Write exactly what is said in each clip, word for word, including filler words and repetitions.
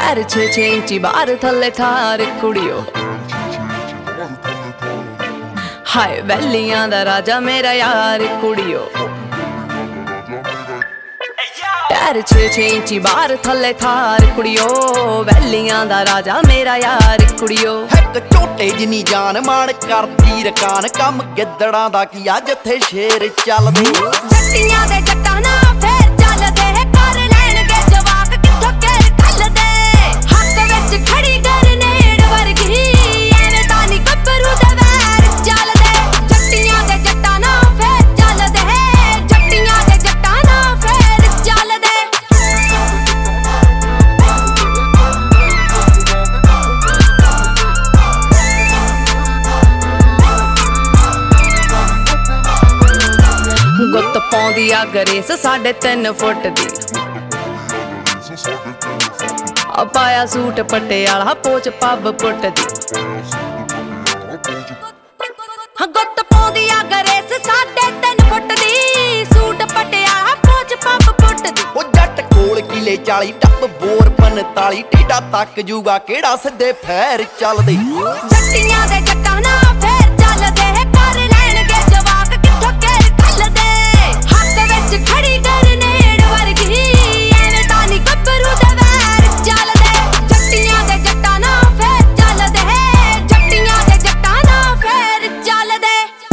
पैर छे छे इंची बाहर थले थार कुड़ियो हाय वैलियां दा राजा मेरा यार कुड़ियो पैर छे छे इंची बाहर थले थार कुड़ियो वैलियां दा राजा मेरा यार कुड़ियो एक झोटे जिनी जान मान करदी रकान कम गिद्दड़ां दा कीआ जिथे शेर चलदे जट्टियां दे जट्टा ना फेर चलदे कर लैणगे जवाक किथों केर खलदे हक विच खड़ी गरनेड वर्गी एवें तां नी गब्बरू दे वैर चलदे जट्टियां दे जट्टा ना फेर चलदे जट्टियां दे जट्टा ना फेर चलदे गुत्त पाउंदी आ गरेस साढ़े तीन फुट दी पाया सूट पटियाला पोच पब पुट दी गुत्त पाउंदी आ गरेस साढ़े तीन फुट दी सूट पटियाला पोच पब पुट दी ओ जट कोल किले चाली टप बोर पंताली टेढ़ा तक जूगा केड़ा सिद्धे फैर चलदे जट्टियां दे जट्टा ना फेर चलदे कर लैणगे जवाक किथों केर खलदे हक विच खड़ी गरनेड वर्गी एवें तां नी गब्बरू दे वैर चलदे जट्टियां दे जट्टा ना फेर चलदे जट्टियां दे जट्टा ना फेर चलदे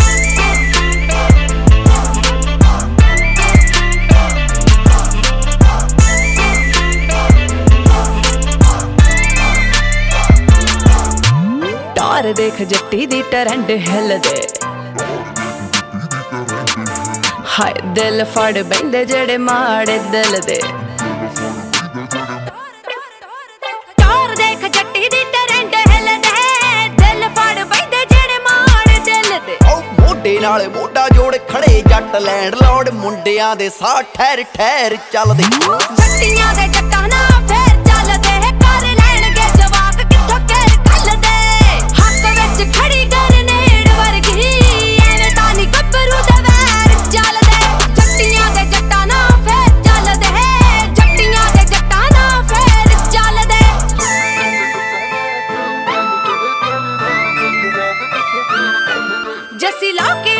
टार देख जट्टी दी टरंड हिलदे हाय दिल फड़ बैंदे जेड़े माड़े दिल दे टार देख जट्टी दी टरंड हिलदे दिल फड़ बैंदे जेड़े माड़े दिल दे ओ मोढे नाल मोढा जोड़ खड़े जट लैंड लॉर्ड मुंडियां दे साह ठहर ठहर चलदे जट्टियां दे जट्टा ना फेर चलदे कर लैणगे जवाक किथों केर खलदे हक विच खड़ी गरनेड वर्गी एवें तां नी गब्बरू दे वैर चलदे जट्टियां दे जट्टा ना फेर चलदे जट्टियां दे जट्टा ना फेर चलदे जस्सी लाके